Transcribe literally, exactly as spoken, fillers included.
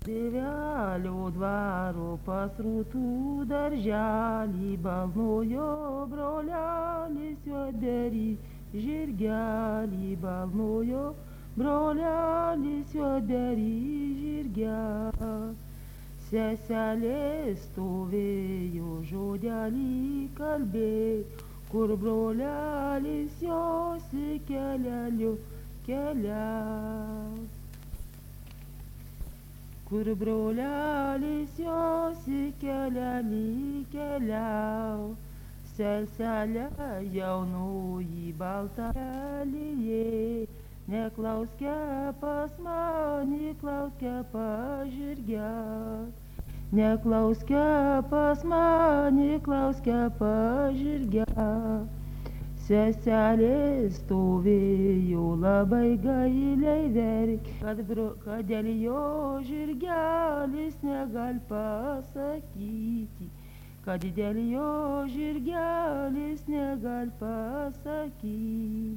Tėvelio dvaro pasrutų darželį balnojo brolelis juoderį, žirgelį balnojo brolelis juoderį žirgelį. Seselė stovėjo žodelį kalbėjo, kur brolelis jos kelelio keliavo. Kur brolelis jos kelelį keliavo, seselė jaunoji baltelė, neklauskė pas mane, klauskė pas žirgelį. Neklauskė pas mane, klauskė pas žirgelį. Seselė stovėjo labai gailiai verkė, kad, bro, kad dėl jo žirgelis negali pasakyti, kad dėl jo žirgelis negali pasakyti.